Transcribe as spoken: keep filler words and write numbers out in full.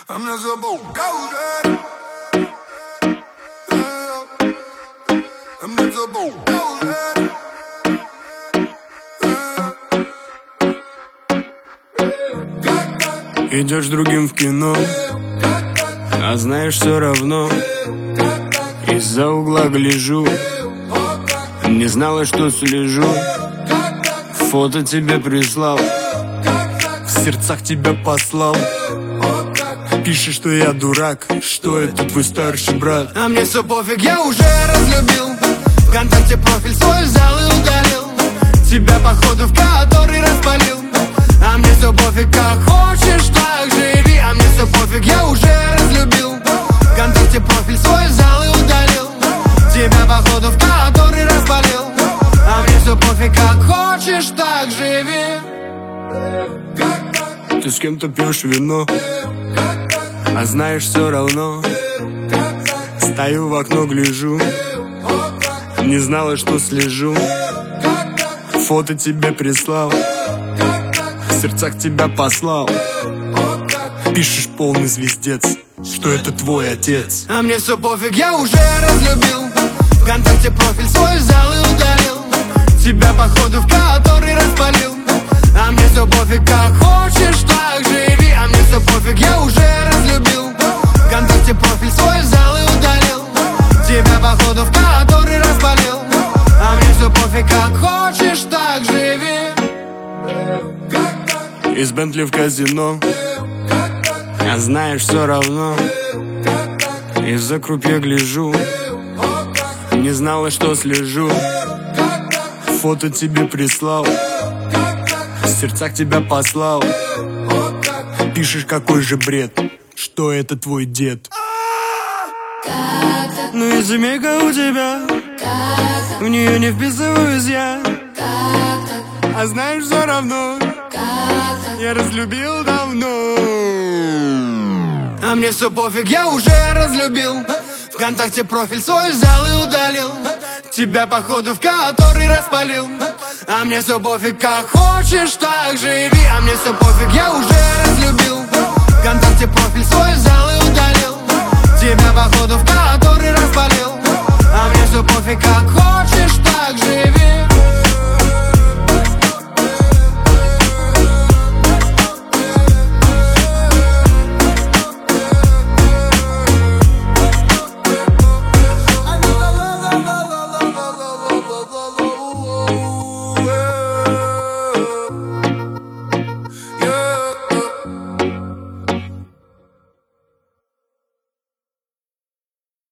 А мне забыл уже. А мне забыл уже. Идешь другим в кино, а знаешь все равно. Из-за угла гляжу, не знала, что слежу. Фото тебе прислал, в сердцах тебя послал. Пишешь, что я дурак, что это твой старший брат. А мне все пофиг, я уже разлюбил. ВКонтакте профиль свой взял и удалил. Тебя походу в который распалил. А мне все пофиг, как хочешь, так живи. А мне все пофиг, я уже разлюбил. ВКонтакте профиль свой взял и удалил. Тебя походу в который распалил. А мне все пофиг, как хочешь, так живи. Ты с кем-то пьешь вино, а знаешь все равно. Стою в окно, гляжу, не знала, что слежу. Фото тебе прислал, в сердцах тебя послал. Пишешь полный звездец, что это твой отец. А мне все пофиг, я уже разлюбил. ВКонтакте профиль свой взял и удалил. Тебя походу в который распалил. А мне все пофиг, как хочешь, так живи. А мне все пофиг, я уже разлюбил. ВКонтакте профиль свой взял и удалил. Тебя походу в который распалил. А мне все пофиг, как хочешь, так живи. Из Бентли в казино, а знаешь все равно. Из-за крупье гляжу, не знала, что слежу. Фото тебе прислал, в сердцах тебя послал. Пишешь, какой же бред, что это твой дед. Ну и семейка у тебя, в нее не вписываюсь я. А знаешь все равно, я разлюбил давно. А мне все пофиг, я уже разлюбил. ВКонтакте профиль свой взял и удалил. Тебя походу в который распалил. А мне все пофиг, как хочешь, так живи. А мне все пофиг, я уже разлюбил.